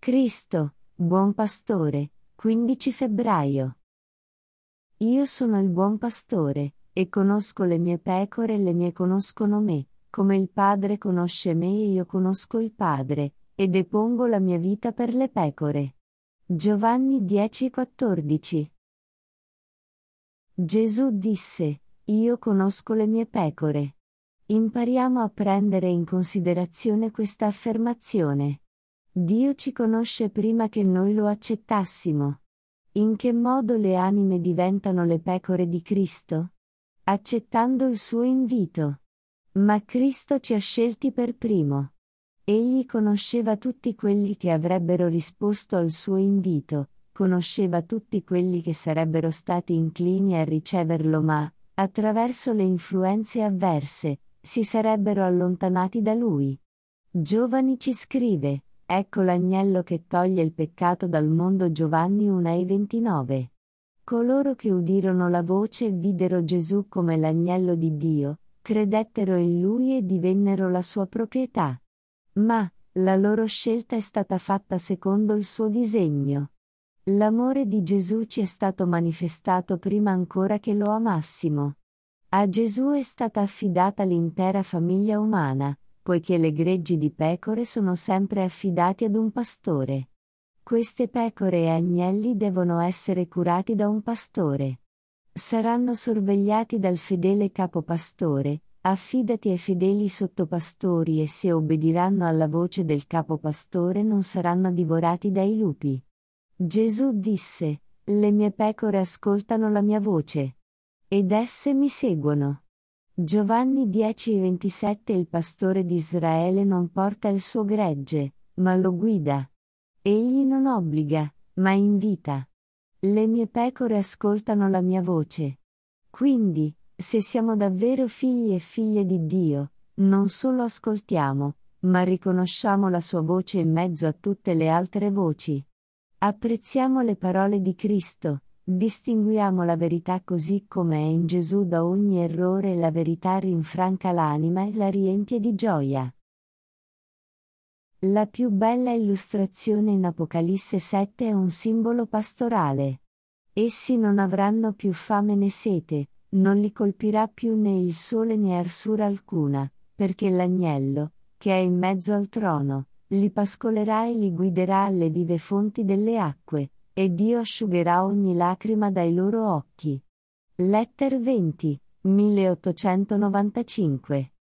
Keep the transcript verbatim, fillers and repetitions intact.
Cristo, buon pastore, quindici febbraio. Io sono il buon pastore, e conosco le mie pecore e le mie conoscono me, come il Padre conosce me e io conosco il Padre, e depongo la mia vita per le pecore. Giovanni dieci quattordici. Gesù disse: Io conosco le mie pecore. Impariamo a prendere in considerazione questa affermazione. Dio ci conosce prima che noi lo accettassimo. In che modo le anime diventano le pecore di Cristo? Accettando il suo invito. Ma Cristo ci ha scelti per primo. Egli conosceva tutti quelli che avrebbero risposto al suo invito, conosceva tutti quelli che sarebbero stati inclini a riceverlo ma, attraverso le influenze avverse, si sarebbero allontanati da lui. Giovanni ci scrive: Ecco l'agnello che toglie il peccato dal mondo. Giovanni uno e ventinove. Coloro che udirono la voce e videro Gesù come l'agnello di Dio, credettero in lui e divennero la sua proprietà. Ma, la loro scelta è stata fatta secondo il suo disegno. L'amore di Gesù ci è stato manifestato prima ancora che lo amassimo. A Gesù è stata affidata l'intera famiglia umana, poiché le greggi di pecore sono sempre affidati ad un pastore. Queste pecore e agnelli devono essere curati da un pastore. Saranno sorvegliati dal fedele capopastore, affidati ai fedeli sottopastori e se obbediranno alla voce del capopastore non saranno divorati dai lupi. Gesù disse: Le mie pecore ascoltano la mia voce. Ed esse mi seguono. Giovanni dieci ventisette. Il pastore di Israele non porta il suo gregge, ma lo guida. Egli non obbliga, ma invita. Le mie pecore ascoltano la mia voce. Quindi, se siamo davvero figli e figlie di Dio, non solo ascoltiamo, ma riconosciamo la sua voce in mezzo a tutte le altre voci. Apprezziamo le parole di Cristo, distinguiamo la verità così come è in Gesù da ogni errore e la verità rinfranca l'anima e la riempie di gioia. La più bella illustrazione in Apocalisse sette è un simbolo pastorale. Essi non avranno più fame né sete, non li colpirà più né il sole né arsura alcuna, perché l'agnello, che è in mezzo al trono, li pascolerà e li guiderà alle vive fonti delle acque, e Dio asciugherà ogni lacrima dai loro occhi. Letter venti, milleottocentonovantacinque.